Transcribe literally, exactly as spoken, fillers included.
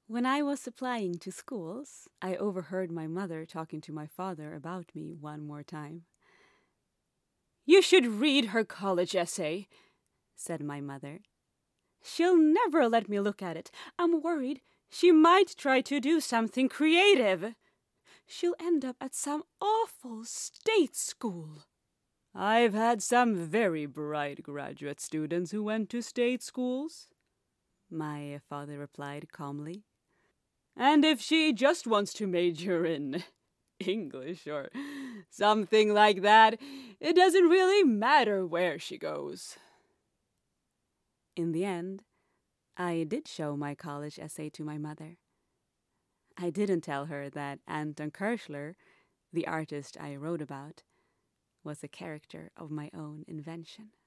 When I was applying to schools, I overheard my mother talking to my father about me one more time. "You should read her college essay," said my mother. "She'll never let me look at it. I'm worried she might try to do something creative. She'll end up at some awful state school." "I've had some very bright graduate students who went to state schools," my father replied calmly. "And if she just wants to major in English or something like that, it doesn't really matter where she goes." In the end, I did show my college essay to my mother. I didn't tell her that Anton Kirchler, the artist I wrote about, was a character of my own invention.